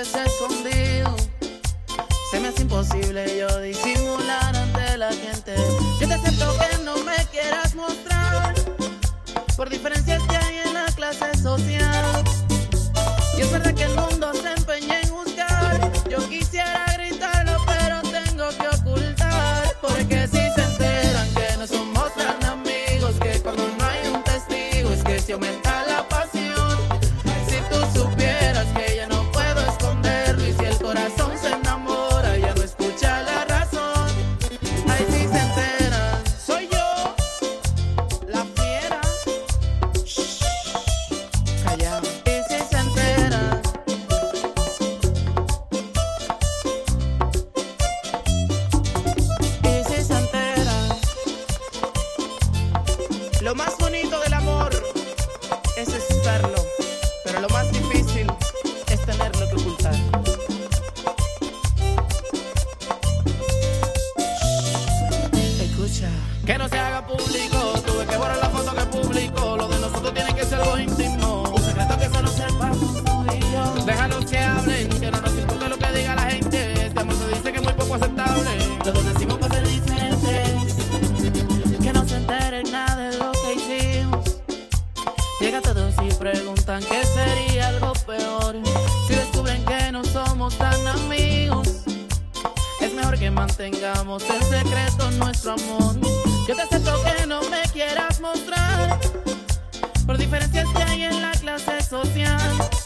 vives escondido. Se me hace imposible yo disimular ante la gente. Yo te acepto que no me quieras mostrar por diferencias que hay en la clase social. Y es verdad que el mundo se empeña en juzgar. Yo quisiera gritarlo, pero tengo que ocultar. Porque si se enteran que no somos tan amigos, que cuando no hay un testigo es que se aumenta la pasión. Si tú supieras que ya no puedo esconderlo, y si el corazón se enamora ya no escucha la razón. Ay, si se enteran, soy yo, la fiera. Shh, callado. Y si se enteran, y si se enteran, lo más bonito del amor es estarlo, pero lo más difícil es tenerlo que ocultar. Escucha, que no se haga público. Tuve que borrar la foto que publicó. Lo de nosotros tiene que ser algo íntimo, un secreto que solo sepamos tú y yo. Déjalos que hablen, que no nos importa lo que diga la gente. Este amor se dice que es muy poco aceptable. Los dos nacimos para ser diferentes. Que no se enteren nada de lo que hicimos. Llega a todos y preguntan qué sería algo peor si descubren que no somos tan amigos. Es mejor que mantengamos en secreto nuestro amor. Yo te acepto que no me quieras mostrar por diferencias que hay en la clase social.